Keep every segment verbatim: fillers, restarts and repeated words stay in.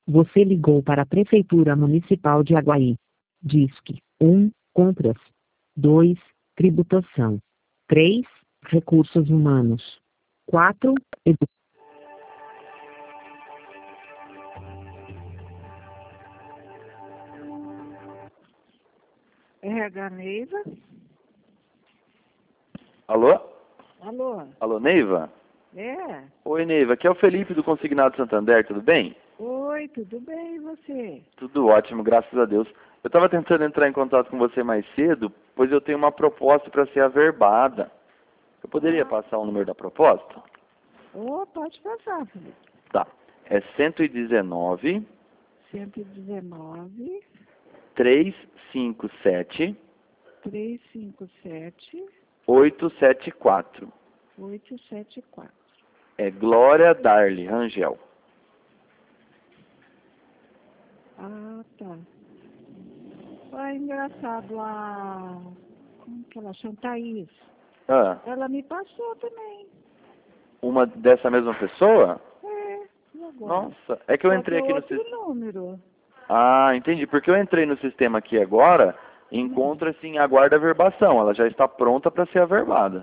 Você ligou para a Prefeitura Municipal de Aguaí. Disque um. Compras. dois. Tributação. três. Recursos humanos. quatro. Edu... R H Neiva? Alô? Alô? Alô, Neiva? É? Oi, Neiva. Aqui é o Felipe do Consignado Santander, tudo bem? Oi, tudo bem, e você? Tudo ótimo, graças a Deus. Eu estava tentando entrar em contato com você mais cedo, pois eu tenho uma proposta para ser averbada. Eu poderia Ah. passar o número da proposta? Oh, pode passar, Felipe. Tá. É cento e dezenove, cento e dezenove, trezentos e cinquenta e sete, trezentos e cinquenta e sete, oitocentos e setenta e quatro. oitocentos e setenta e quatro. É Glória Darly Rangel. Ah, tá. Ah, engraçado, a... Como que ela chama? Thaís. Ah, Ela me passou também. uma dessa mesma pessoa? É, e agora? Nossa, é que eu Só entrei que aqui no outro sistema. número. Ah, entendi. Porque eu entrei no sistema aqui agora, encontra-se em aguarda averbação. Ela já está pronta para ser averbada.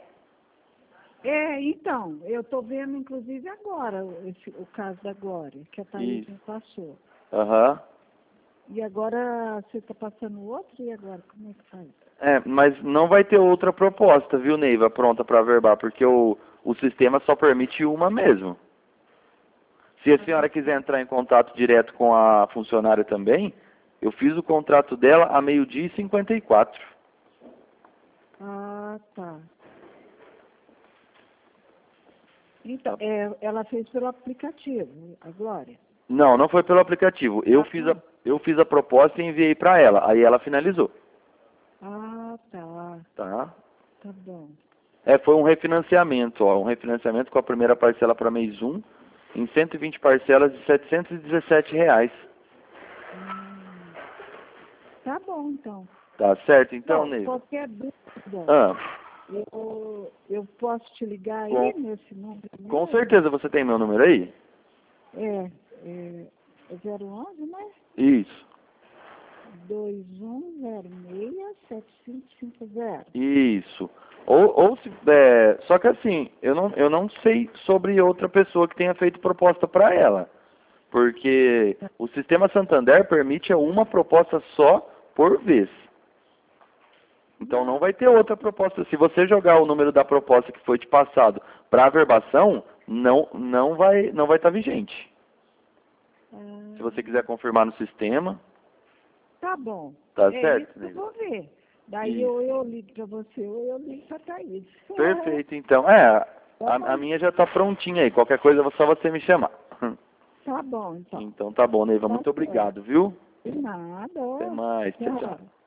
É, então, eu estou vendo, inclusive, agora esse, o caso da Glória, que a Thaís Isso. me passou. Aham. E agora você está passando outro, e agora como é que faz? É, mas não vai ter outra proposta, viu, Neiva, pronta para averbar, porque o, o sistema só permite uma mesmo. Se a senhora quiser entrar em contato direto com a funcionária também, eu fiz o contrato dela a meio-dia e cinquenta e quatro. Ah, tá. Então, é, ela fez pelo aplicativo, a Glória? Não, não foi pelo aplicativo. Eu Ah, fiz a, eu fiz a proposta e enviei para ela. Aí ela finalizou. Ah, tá. Tá? Tá bom. É, foi um refinanciamento, ó, um refinanciamento com a primeira parcela para mês um, em cento e vinte parcelas de setecentos e dezessete reais. Hum, tá bom, então. Tá certo, então, Bom, Neiva? qualquer dúvida, Ah, eu, eu posso te ligar com, aí nesse número com mesmo? certeza você tem meu número aí? É, é, é zero onze, né? Isso, dois um zero seis sete cinco cinco zero. isso. Ou, ou se, é, só que assim, eu não, eu não sei sobre outra pessoa que tenha feito proposta para ela. Porque o sistema Santander permite uma proposta só por vez. Então não vai ter outra proposta. Se você jogar o número da proposta que foi te passado para averbação, não não vai não vai estar vigente. Ah, Se você quiser confirmar no sistema, tá bom. tá É certo, isso que eu Neiva? vou ver. Daí Isso. eu, eu ligo para você ou eu ligo para Thaís. Perfeito, então. É, Tá a, bom. a minha já está prontinha aí. Qualquer coisa é só você me chamar. Tá bom, então. Então tá bom, Neiva. Tá Muito certo. obrigado, viu? De nada. Até mais. Tchau, Tchau. tchau.